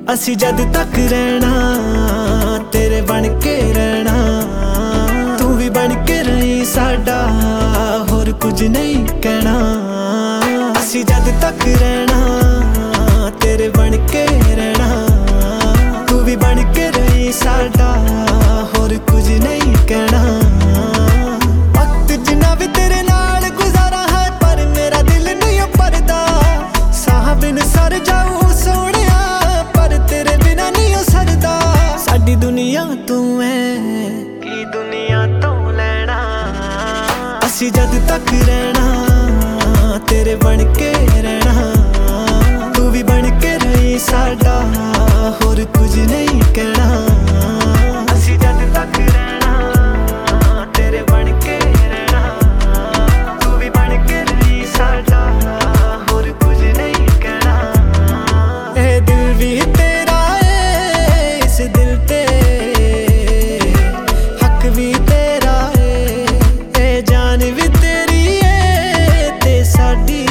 ਅਸੀਂ जद तक रहना तेरे बन के रहना, तू भी बन के रही साडा होर कुछ नहीं कहना। ਅਸੀਂ जद तक रहना तेरे बन के रहना, तू भी बन के रही साडा होर कुछ नहीं कहना। वक्त जिन्ना भी तेरे नाल गुजारा है पर मेरा दिल नहीं भरदा, साह बिन सर जाऊं सोहणिया पर तेरे बिना नहीं सरदा। साडी दुनिया तू है की दुनिया तो लेना, ਅਸੀਂ जद तक रहना तेरे बन के रहना, तू भी बन के रही साडा होर कुछ नहीं कहना। ਅਸੀਂ जद तक रहना तेरे बन के रहना, तू भी बन के रही साडा होर कुछ नहीं कहना। ए दिल भी तेरा है इस दिल ते हक भी तेरा है, ए जान भी तेरी है ते साडी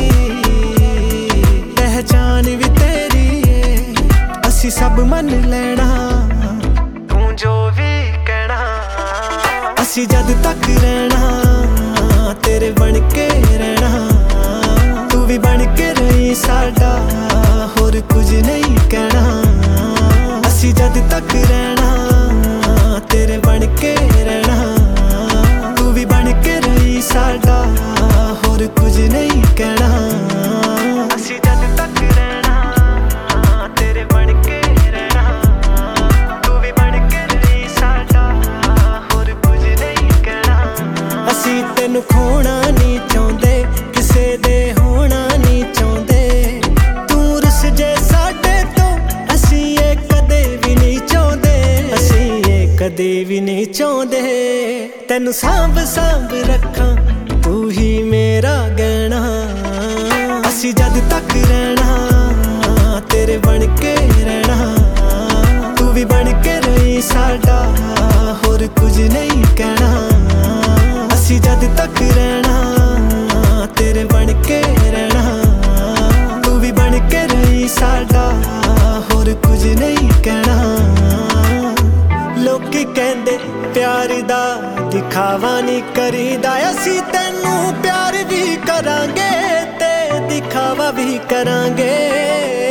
पहचान भी तेरी है। ਅਸੀਂ सब मन लेना तू जो भी कहना, ਅਸੀਂ जद तक रहना तेरे बन के रहना, तू भी बन के रही साडा होर कुछ नहीं कहना। ਅਸੀਂ जद तक रहना तेरे बन के रहना, तू भी बन के रही साडा होर कुछ नहीं कहना। ਅਸੀਂ जद तक रहना तेरे बन के रहना, तू भी बन के रही साडा होर कुछ नहीं कहना। ਅਸੀਂ ਤੈਨੂੰ ਖੋਣਾ ਨਹੀਂ ਚਾਹੁੰਦੇ ਕਿਸੇ ਦੇ ਹੋਣਾ ਨਹੀਂ ਚਾਹੁੰਦੇ, ਤੂੰ ਰੁੱਸ ਜੇ ਸਾਡੇ ਤੋਂ ਅਸੀਂ ਇਹ ਕਦੇ ਵੀ ਨਹੀਂ ਚਾਹੁੰਦੇ, ਅਸੀਂ ਇਹ ਕਦੇ ਵੀ ਨਹੀਂ ਚਾਹੁੰਦੇ। ਤੈਨੂੰ ਸਾਂਭ ਸਾਂਭ ਰੱਖਾਂ ਤੂੰ ਹੀ ਮੇਰਾ ਗਹਿਣਾ, ਅਸੀਂ ਜਦ ਤੱਕ ਰਹਿਣਾ ਤੇਰੇ ਬਣ ਕੇ ਰਹਿਣਾ, ਤੂੰ ਵੀ ਬਣ ਕੇ ਰਹੀ ਸਾਡਾ ਹੋਰ ਕੁਝ ਨਹੀਂ ਕਹਿਣਾ। ਅਸੀਂ ਜਦ ਤੱਕ ਰਹਿਣਾ ਤੇਰੇ ਬਣ ਕੇ ਰਹਿਣਾ, ਤੂੰ ਵੀ ਬਣ ਕੇ ਰਹੀ ਸਾਡਾ ਹੋਰ ਕੁਝ ਨਹੀਂ ਕਹਿਣਾ। ਲੋਕੀ ਕਹਿੰਦੇ ਪਿਆਰ ਦਾ ਦਿਖਾਵਾ ਨਹੀਂ ਕਰੀਦਾ, ਅਸੀਂ ਤੈਨੂੰ ਪਿਆਰ ਵੀ ਕਰਾਂਗੇ ਤੇ ਦਿਖਾਵਾ ਵੀ ਕਰਾਂਗੇ।